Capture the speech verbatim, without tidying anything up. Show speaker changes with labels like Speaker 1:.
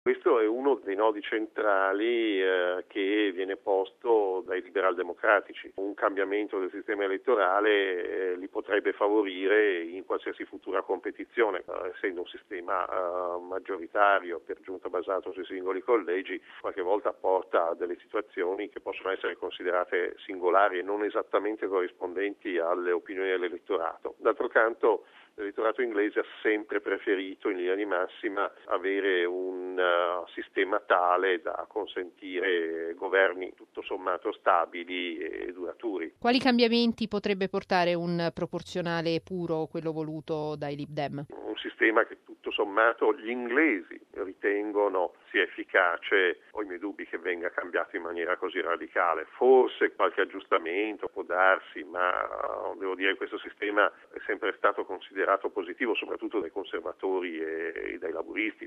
Speaker 1: Questo è uno dei nodi centrali eh, che viene posto dai liberal-democratici. Un cambiamento del sistema elettorale eh, li potrebbe favorire in qualsiasi futura competizione, eh, essendo un sistema eh, maggioritario, per giunta basato sui singoli collegi, qualche volta porta a delle situazioni che possono essere considerate singolari e non esattamente corrispondenti alle opinioni dell'elettorato. D'altro canto, l'elettorato inglese ha sempre preferito in linea di massima avere un uh, sistema tale da consentire governi tutto sommato stabili e duraturi.
Speaker 2: Quali cambiamenti potrebbe portare un proporzionale puro, quello voluto dai Lib Dem?
Speaker 1: Un sistema che tutto sommato gli inglesi ritengono sia efficace, ho i miei dubbi che venga cambiato in maniera così radicale. Forse qualche aggiustamento può darsi, ma devo dire che questo sistema è sempre stato considerato positivo, soprattutto dai conservatori e dai laburisti.